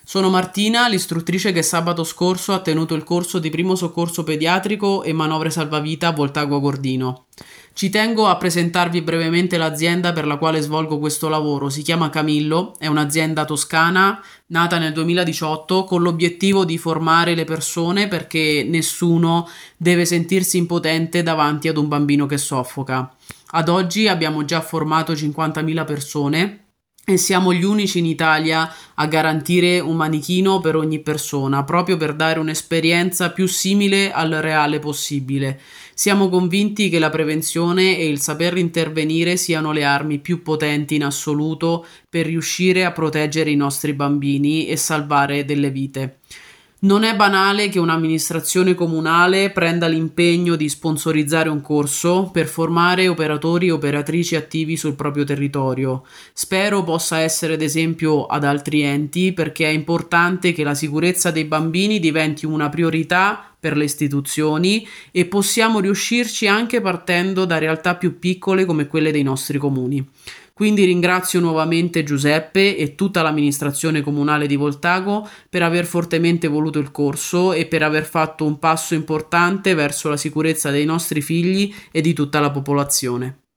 Sono Martina, l'istruttrice che sabato scorso ha tenuto il corso di primo soccorso pediatrico e manovre salvavita a Voltago Cordino. Ci tengo a presentarvi brevemente l'azienda per la quale svolgo questo lavoro. Si chiama Camillo, è un'azienda toscana nata nel 2018 con l'obiettivo di formare le persone perché nessuno deve sentirsi impotente davanti ad un bambino che soffoca. Ad oggi abbiamo già formato 50.000 persone e siamo gli unici in Italia a garantire un manichino per ogni persona, proprio per dare un'esperienza più simile al reale possibile. Siamo convinti che la prevenzione e il saper intervenire siano le armi più potenti in assoluto per riuscire a proteggere i nostri bambini e salvare delle vite. Non è banale che un'amministrazione comunale prenda l'impegno di sponsorizzare un corso per formare operatori e operatrici attivi sul proprio territorio. Spero possa essere d'esempio ad altri enti perché è importante che la sicurezza dei bambini diventi una priorità per le istituzioni e possiamo riuscirci anche partendo da realtà più piccole come quelle dei nostri comuni. Quindi ringrazio nuovamente Giuseppe e tutta l'amministrazione comunale di Voltago per aver fortemente voluto il corso e per aver fatto un passo importante verso la sicurezza dei nostri figli e di tutta la popolazione.